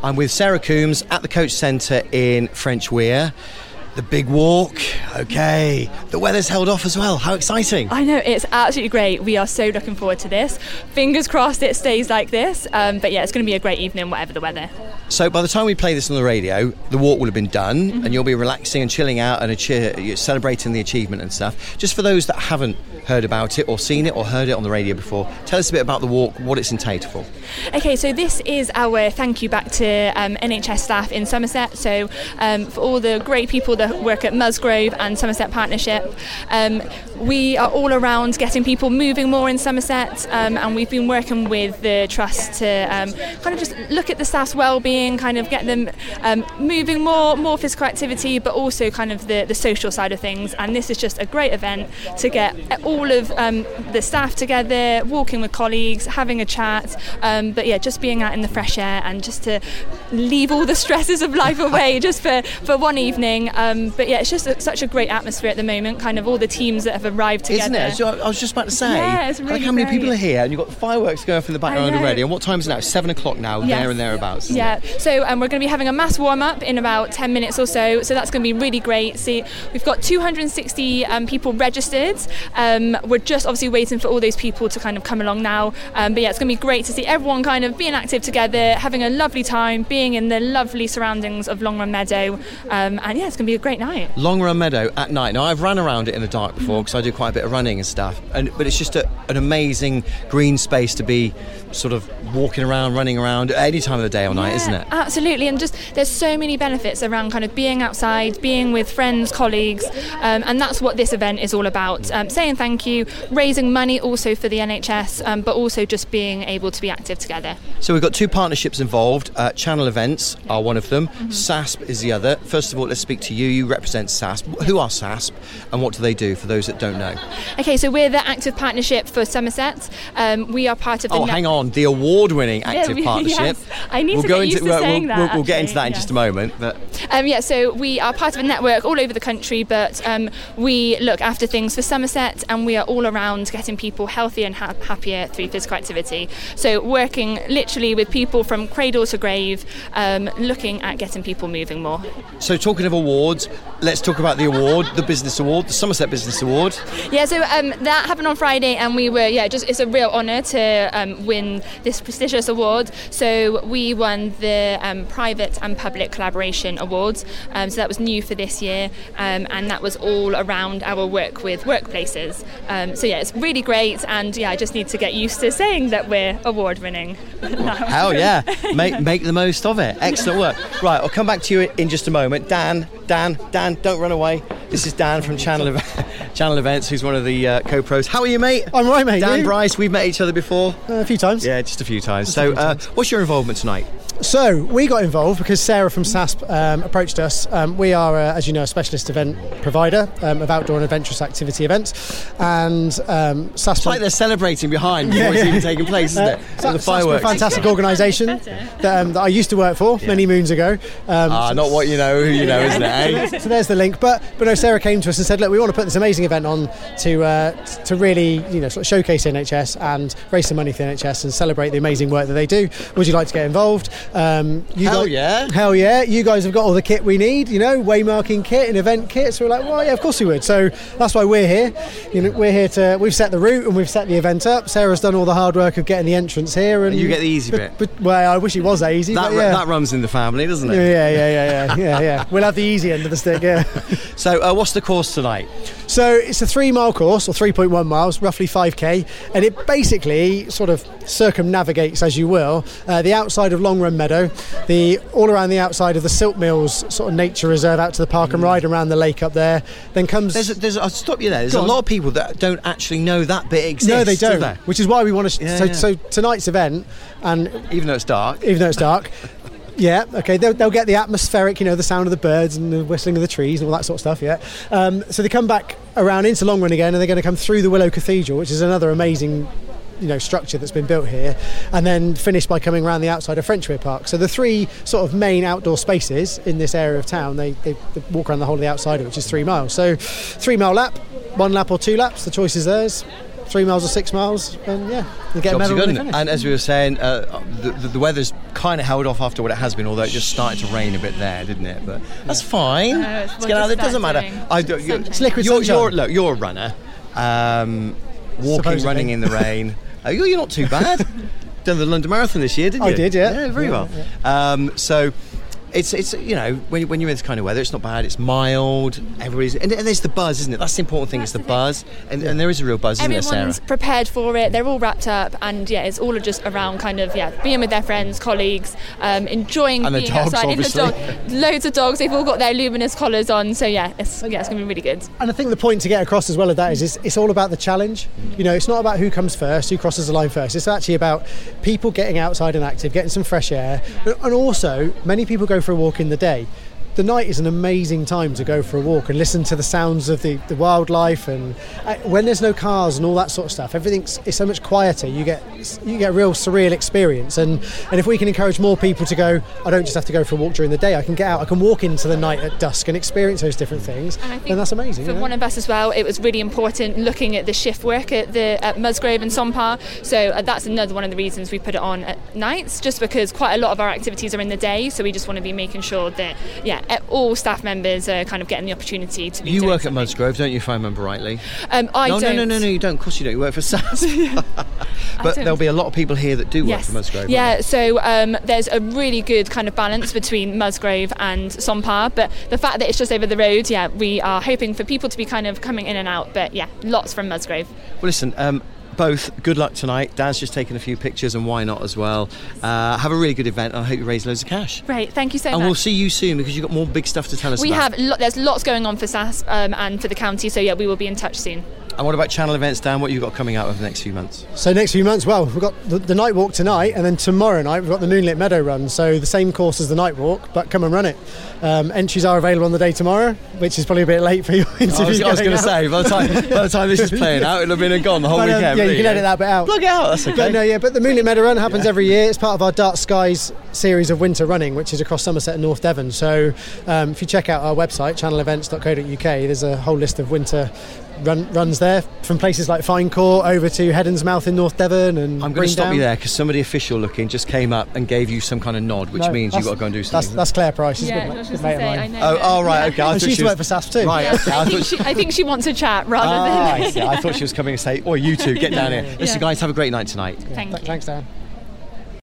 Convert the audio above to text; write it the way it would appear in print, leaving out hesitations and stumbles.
I'm with Sarah Coombs at the Coach Centre in French Weir. The big walk, okay. The weather's held off as well. How exciting. I know, it's absolutely great. We are so looking forward to this. Fingers crossed it stays like this. But yeah, it's going to be a great evening, whatever the weather. So by the time we play this on the radio, the walk will have been done, and you'll be relaxing and chilling out and celebrating the achievement and stuff. Just for those that haven't heard about it or seen it or heard it on the radio before, tell us a bit about the walk, what it's entailed for. Okay, so this is our thank you back to NHS staff in Somerset. So for all the great people that work at Musgrove and Somerset Partnership, we are all around getting people moving more in Somerset, and we've been working with the trust to kind of just look at the staff's well-being, kind of get them moving more physical activity, but also kind of the social side of things. And this is just a great event to get all of the staff together, walking with colleagues, having a chat, but yeah, just being out in the fresh air and just to leave all the stresses of life away just for one evening. But yeah, it's just such a great atmosphere at the moment, kind of all the teams that have arrived together. Isn't it? I was just about to say, yeah, it's really like how many great. people are here, and you've got the fireworks going off in the background already. And what time is it now? 7 o'clock now, Yes. there and thereabouts. Yeah, It? so we're going to be having a mass warm-up in about 10 minutes or so that's going to be really great. See, we've got 260 people registered. We're just obviously waiting for all those people to kind of come along now, but yeah, it's going to be great to see everyone kind of being active together, having a lovely time, being in the lovely surroundings of Long Run Meadow, and yeah, it's going to be a great night. Long Run Meadow at night. Now, I've run around it in the dark before because I do quite a bit of running and stuff, but it's just an amazing green space to be sort of walking around, running around at any time of the day or night, isn't it? Absolutely, and just there's so many benefits around kind of being outside, being with friends, colleagues, and that's what this event is all about. Saying thank you, raising money also for the NHS, but also just being able to be active together. So we've got two partnerships involved. Channel Events are one of them. SASP is the other. First of all, let's speak to you. You represent SASP. Who are SASP and what do they do for those that don't know? Okay, so we're the active partnership for Somerset. We are part of the... hang on, the award-winning active partnership. Yes. I need to get used to saying that. We'll get into that in just a moment. But so we are part of a network all over the country, but we look after things for Somerset, and we are all around getting people healthier and happier through physical activity. So working literally with people from cradle to grave, looking at getting people moving more. So talking of awards, let's talk about the award, the Business Award, the Somerset Business Award. Yeah, so that happened on Friday, and we were, it's a real honour to win this prestigious award. So we won the Private and Public Collaboration Awards. So that was new for this year, and that was all around our work with workplaces. So yeah, it's really great, and yeah, I just need to get used to saying that we're award winning. Hell yeah, make the most of it. Excellent work. Right, I'll come back to you in just a moment. Dan, don't run away. This is Dan from Channel Events, who's one of the co-pros. How are you, mate? I'm right, mate. Dan, Bryce, we've met each other before. A few times. Yeah, just a few times. What's your involvement tonight? So we got involved because Sarah from SASP approached us. We are, as you know, a specialist event provider of outdoor and adventurous activity events, and SASP. It's like they're celebrating behind before it's even taking place, isn't it? The fireworks. SASP, a fantastic organisation that I used to work for many moons ago. Not what you know, who you know, isn't it? Eh? So there's the link. But no, Sarah came to us and said, look, we want to put this amazing event on to really, sort of showcase NHS and raise some money for NHS and celebrate the amazing work that they do. Would you like to get involved? Hell yeah. You guys have got all the kit we need, waymarking kit and event kit. So we're like, well, yeah, of course we would. So that's why we're here. We're here we've set the route and we've set the event up. Sarah's done all the hard work of getting the entrance here. And you get the easy bit. Well, I wish it was that easy. That runs in the family, doesn't it? Yeah. We'll have the easy end of the stick, yeah. So what's the course tonight? So it's a 3-mile course, or 3.1 miles, roughly 5k, and it basically sort of circumnavigates, as you will, the outside of Long Run Meadow, all around the outside of the Silk Mills sort of nature reserve out to the park and ride around the lake up there. Then comes... I'll stop you there. There's a lot of people that don't actually know that bit exists. No, they don't. Which is why we want to... So tonight's event, and... Even though it's dark. Yeah, okay, they'll get the atmospheric, the sound of the birds and the whistling of the trees and all that sort of stuff, yeah. So they come back around into Long Run again, and they're going to come through the Willow Cathedral, which is another amazing structure that's been built here, and then finish by coming around the outside of French Weir Park. So the three sort of main outdoor spaces in this area of town, they walk around the whole of the outside of it, which is 3 miles. So 3 mile lap, 1 lap or 2 laps, the choice is theirs. 3 miles or 6 miles, and you get a medal when they finish. And as we were saying, the weather's kind of held off after what it has been, although it just started to rain a bit there, didn't it? But that's fine. Let's get out. It doesn't matter. It's liquid sunshine. Look, you're a runner. Walking, Supposedly. running in the rain. You're not too bad. Done the London Marathon this year, didn't you? I did, yeah. Yeah, very well. Yeah. So it's when you're in this kind of weather, it's not bad. It's mild. Everybody's and there's the buzz, isn't it? That's the important thing. Is the buzz, and there is a real buzz, isn't there, Sarah? Everyone's prepared for it. They're all wrapped up, and it's all just around kind of being with their friends, colleagues, enjoying and the being dogs, outside. obviously. Loads of dogs. They've all got their luminous collars on. So it's going to be really good. And I think the point to get across as well of that is it's all about the challenge. It's not about who comes first, who crosses the line first. It's actually about people getting outside and active, getting some fresh air. And also, many people go for a walk in the day. The night is an amazing time to go for a walk and listen to the sounds of the wildlife, and when there's no cars and all that sort of stuff, it's so much quieter. You get a real surreal experience, and if we can encourage more people to go, I don't just have to go for a walk during the day, I can get out, I can walk into the night at dusk and experience those different things, and that's amazing. For one of us as well, it was really important looking at the shift work at Musgrove and Sonpa, so that's another one of the reasons we put it on at nights, just because quite a lot of our activities are in the day, so we just want to be making sure that all staff members are kind of getting the opportunity to be. You work at Musgrove, don't you, if I remember rightly? I don't. No, you don't. Of course you don't. You work for SAS. But there'll be a lot of people here that do work for Musgrove. Yeah, so there's a really good kind of balance between Musgrove and Sonpa, but the fact that it's just over the road, we are hoping for people to be kind of coming in and out, but lots from Musgrove. Well, listen, both, good luck tonight. Dan's just taken a few pictures, and why not as well. Have a really good event, and I hope you raise loads of cash. Great, thank you so much. And we'll see you soon, because you've got more big stuff to tell us about. There's lots going on for SAS and for the county, so we will be in touch soon. And what about channel events, Dan? What have you got coming out over the next few months? So next few months, well, we've got the night walk tonight, and then tomorrow night we've got the Moonlit Meadow Run, so the same course as the night walk, but come and run it. Entries are available on the day tomorrow, which is probably a bit late for your interview. I was going to say, by the time this is playing out, it'll have been gone the whole weekend. Yeah, you can edit that bit out. Plug it out, that's okay. But the Moonlit Meadow Run happens every year. It's part of our Dark Skies series of winter running, which is across Somerset and North Devon. So if you check out our website, channelevents.co.uk, there's a whole list of winter runs there, from places like Finecourt over to Heddon's Mouth in North Devon. And I'm going to stop you there, because somebody official looking just came up and gave you some kind of nod, which means you've got to go and do something. That's Claire Price. She's I was just going to say, I know. Oh, right, okay. She used to work for SAS too. Right, okay. I think she wants a chat rather than. I thought she was coming to say, you two, get down here. Listen, guys, have a great night tonight. Thank you. Thanks, Dan.